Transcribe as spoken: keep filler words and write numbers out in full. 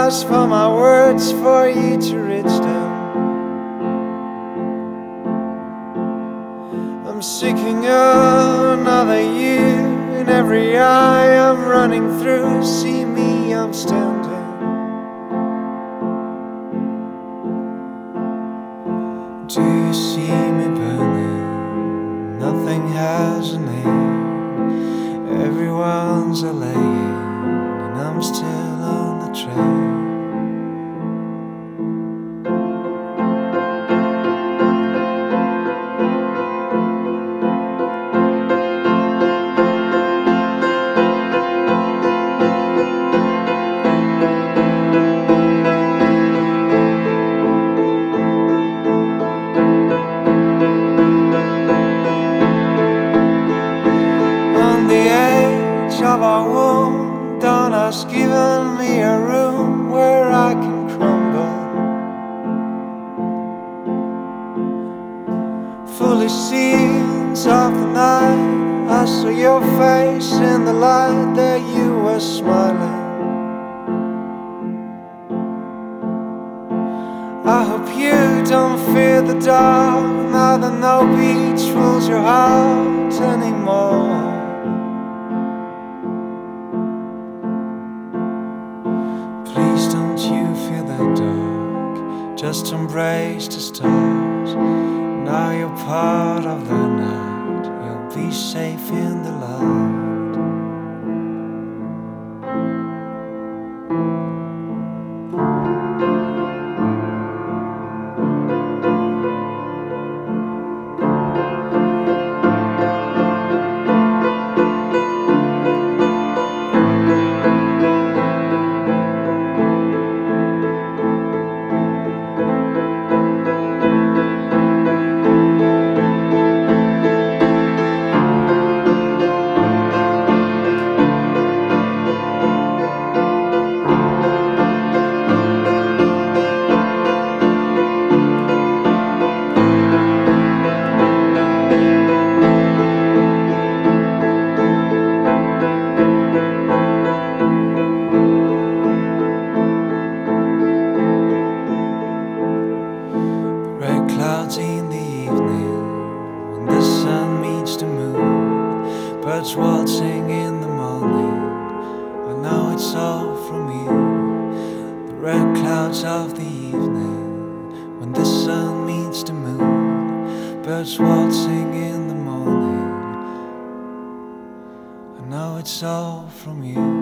lost for my words for you to reach down. I'm seeking another you in every eye I'm running through. See me, I'm standing. Do you see me burning? Nothing has a name. Everyone's a laying, and I'm still on the train. Of our womb, dawn has given me a room where I can crumble. Foolish scenes of the night, I saw your face in the light, there you were smiling. I hope you don't fear the dark, now that no beach rules your heart anymore. Please don't you feel that dark, just embrace the stars. Now you're part of the night, you'll be safe in the light. Clouds in the evening, when the sun meets the moon, birds waltzing in the morning, I know it's all from you. The red clouds of the evening, when the sun meets the moon, birds waltzing in the morning, I know it's all from you.